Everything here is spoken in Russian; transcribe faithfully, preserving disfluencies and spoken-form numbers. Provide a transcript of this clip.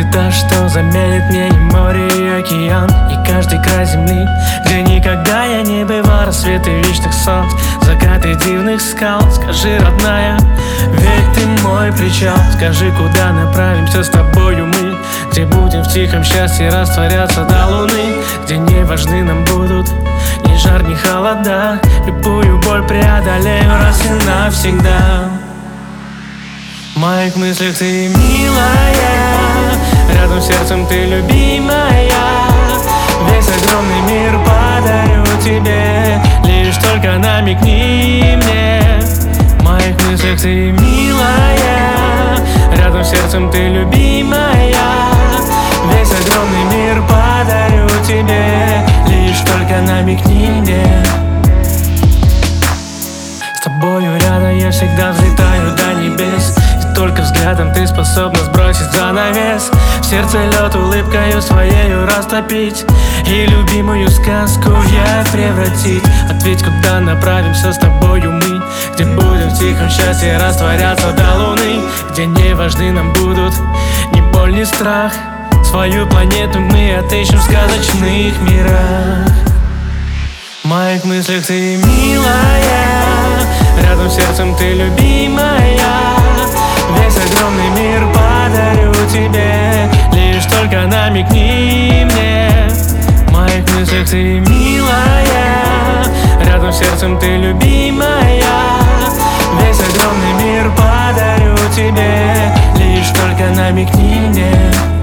Та, что заменит мне и море, и океан, и каждый край земли, где никогда я не бывал. Рассветы вечных солнц, закаты дивных скал. Скажи, родная, ведь ты мой причал. Скажи, куда направимся с тобою мы, где будем в тихом счастье растворяться до луны, где не важны нам будут ни жар, ни холода. Любую боль преодолею раз и навсегда. В моих мыслях ты милая, рядом с сердцем ты любимая. Весь огромный мир подарю тебе, лишь только намекни мне. В моих мыслях ты милая, рядом с сердцем ты любимая. Весь огромный мир подарю тебе, лишь только намекни мне. С тобою рядом я всегда взлетаю до небес, и только взглядом ты способна сбросить занавес. В сердце лед улыбкою своею растопить, и любимую сказку я превратить. Ответь, куда направимся с тобою мы, где будем в тихом счастье растворяться до луны, где не важны нам будут ни боль, ни страх. Свою планету мы отыщем в сказочных мирах. В моих мыслях ты милая, рядом с сердцем ты любимая. Весь огромный мир подарю тебе, лишь только намекни мне. В моих мыслях ты милая, рядом с сердцем ты любимая. Весь огромный мир подарю тебе, лишь только намекни мне.